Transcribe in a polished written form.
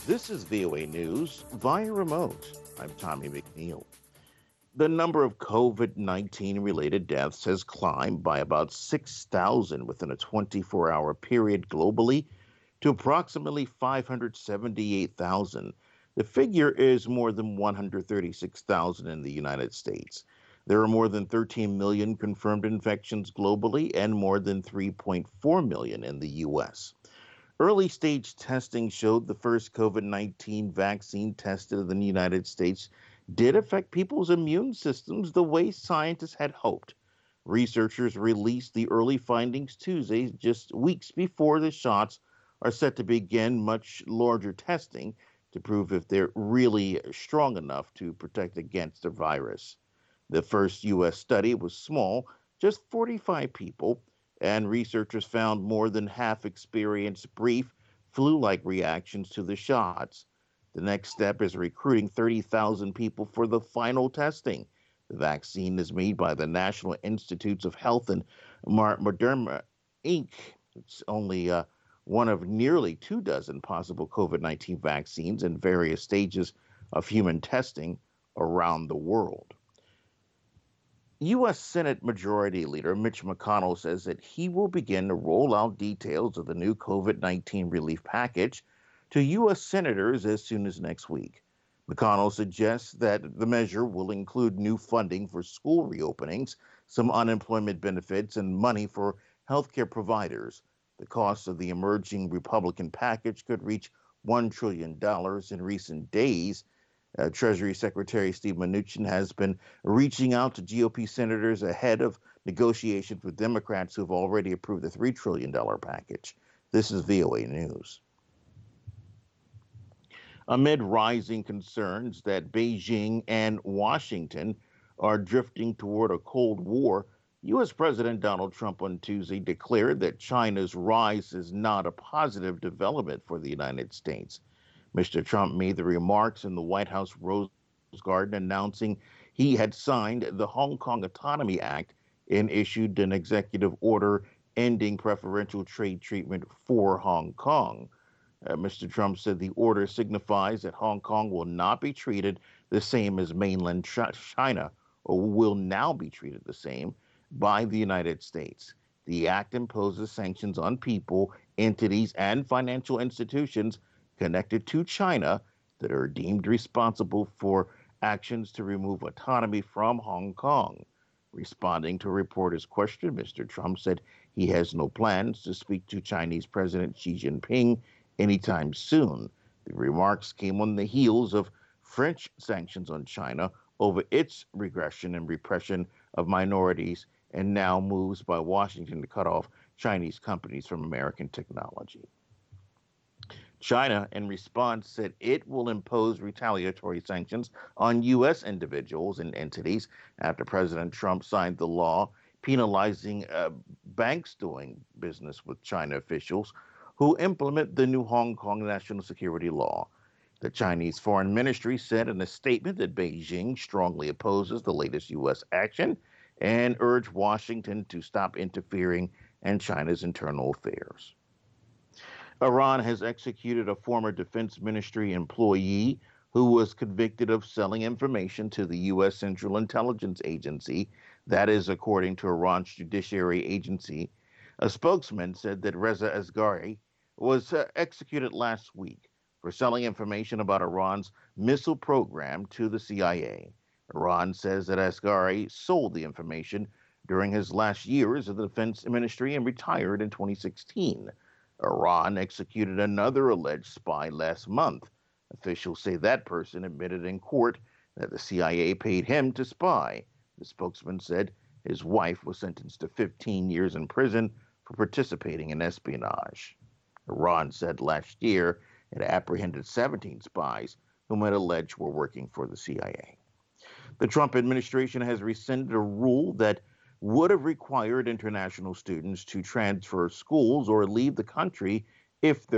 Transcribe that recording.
This is VOA News via remote. I'm Tommy McNeil. The number of COVID 19 related deaths has climbed by about 6,000 within a 24-hour period globally to approximately 578,000. The figure is more than 136,000 in the United States. There are more than 13 million confirmed infections globally and more than 3.4 million in the U.S. Early stage testing showed the first COVID 19 vaccine tested in the United States did affect people's immune systems the way scientists had hoped. Researchers released the early findings Tuesday, just weeks before the shots are set to begin much larger testing to prove if they're really strong enough to protect against the virus. The first U.S. study was small, just 45 people, and researchers found more than half experienced brief flu like reactions to the shots. The next step is recruiting 30,000 people for the final testing. The vaccine is made by the National Institutes of Health and Moderna Inc. It's only one of nearly 2 dozen possible COVID 19 vaccines in various stages of human testing around the world. U.S. Senate Majority Leader Mitch McConnell says that he will begin to roll out details of the new COVID 19 relief package to U.S. senators as soon as next week. McConnell suggests that the measure will include new funding for school reopenings, some unemployment benefits, and money for healthcare providers. The cost of the emerging Republican package could reach $1 trillion in recent days. Treasury Secretary Steve Mnuchin has been reaching out to GOP senators ahead of negotiations with Democrats who have already approved the $3 trillion package. This is VOA News. Amid rising concerns that Beijing and Washington are drifting toward a Cold War, U.S. President Donald Trump on Tuesday declared that China's rise is not a positive development for the United States. Mr. Trump made the remarks in the White House Rose Garden announcing he had signed the Hong Kong Autonomy Act and issued an executive order ending preferential trade treatment for Hong Kong. Mr. Trump said the order signifies that Hong Kong will not be treated the same as mainland China, or will now be treated the same by the United States. The act imposes sanctions on people, entities, and financial institutions connected to China that are deemed responsible for actions to remove autonomy from Hong Kong. Responding to a reporter's question, Mr. Trump said he has no plans to speak to Chinese President Xi Jinping anytime soon. The remarks came on the heels of French sanctions on China over its regression and repression of minorities, and now moves by Washington to cut off Chinese companies from American technology. China, in response, said it will impose retaliatory sanctions on U.S. individuals and entities after President Trump signed the law penalizing banks doing business with China officials who implement the new Hong Kong national security law. The Chinese Foreign Ministry said in a statement that Beijing strongly opposes the latest U.S. action and urged Washington to stop interfering in China's internal affairs. Iran has executed a former Defense Ministry employee who was convicted of selling information to the U.S. Central Intelligence Agency. That is, according to Iran's judiciary agency. A spokesman said that Reza Asghari was executed last week for selling information about Iran's missile program to the CIA. Iran says that Asghari sold the information during his last years of the Defense Ministry and retired in 2016. Iran executed another alleged spy last month. Officials say that person admitted in court that the CIA paid him to spy. The spokesman said his wife was sentenced to 15 years in prison for participating in espionage. Iran said last year it apprehended 17 spies whom it alleged were working for the CIA. The Trump administration has rescinded a rule that would have required international students to transfer schools or leave the country if their